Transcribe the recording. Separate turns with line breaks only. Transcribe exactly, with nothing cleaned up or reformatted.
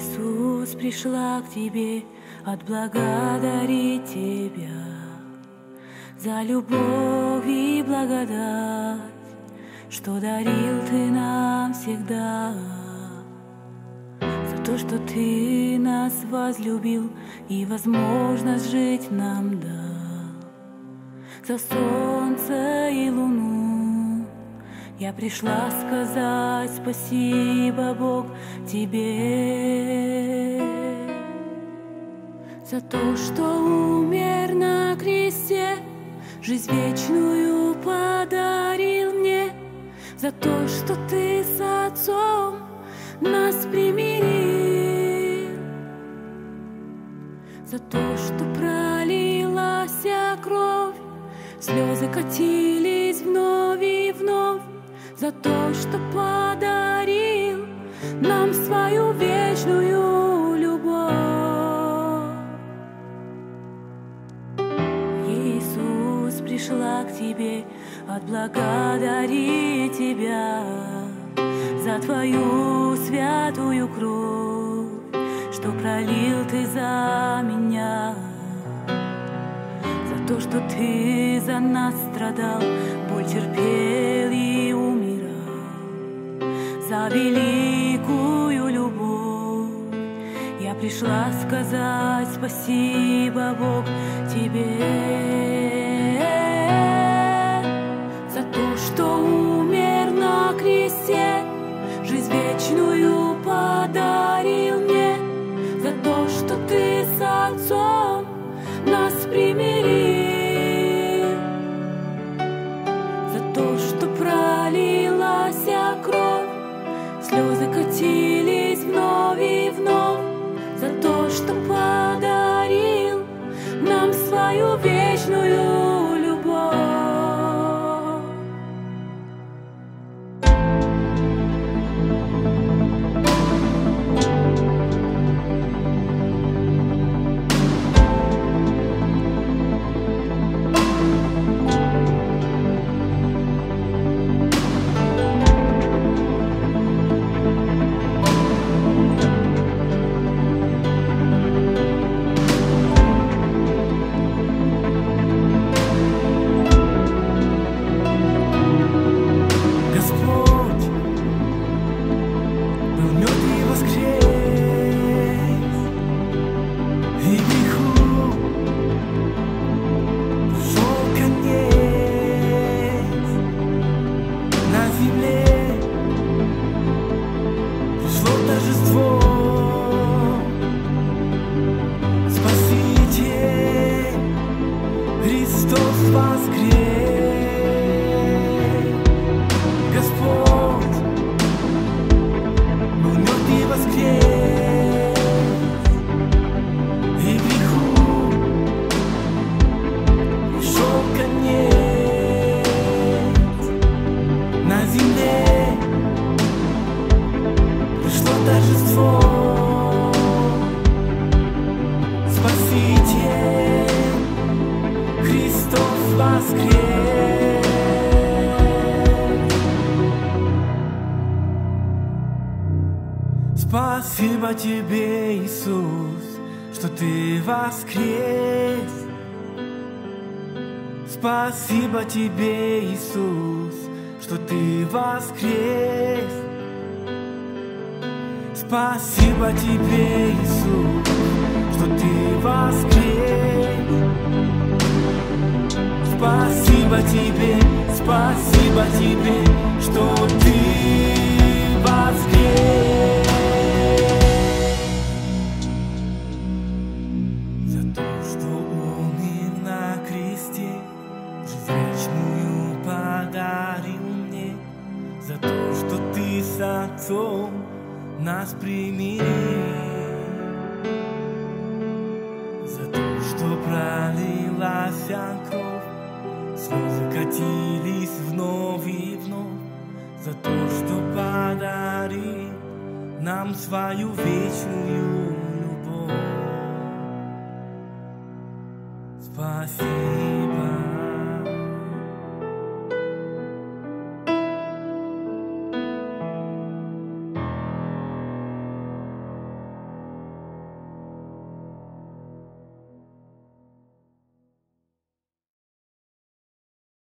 Иисус, пришла к Тебе отблагодарить Тебя за любовь и благодать, что дарил Ты нам всегда, за то, что Ты нас возлюбил и возможность жить нам дал, за солнце и луну я пришла сказать спасибо, Бог, Тебе, за то, что умер на кресте, жизнь вечную подарил мне, за то, что Ты с Отцом нас примирил, за то, что пролилась кровь, слезы катились вновь и вновь, за то, что подарил нам свою вечную любовь. Иисус, пришла к Тебе отблагодарить Тебя за Твою святую кровь, что пролил Ты за меня, за то, что Ты за нас страдал, боль терпел и умирал, за великую любовь я пришла сказать спасибо, Бог, Тебе, за то, что умер на кресте, жизнь вечную подарил мне, за то, что Ты с Отцом нас примирил, за то, что пролилась кровь, слезы катились вновь и вновь, за то, что подарил нам свою вечную любовь.
Спасибо Тебе, Иисус, что Ты воскрес. Спасибо Тебе, Иисус, что Ты воскрес. Спасибо Тебе, Иисус, что Ты воскрес. Спасибо Тебе, спасибо Тебе, что Ты воскрес. За то, что умер на кресте, жизнь вечную подарил мне, за то, что Ты с Отцом нас примирил, за то, что пролилась кровь, слезы катились вновь и вновь, за то, что подарил нам свою вечную любовь. Спасибо.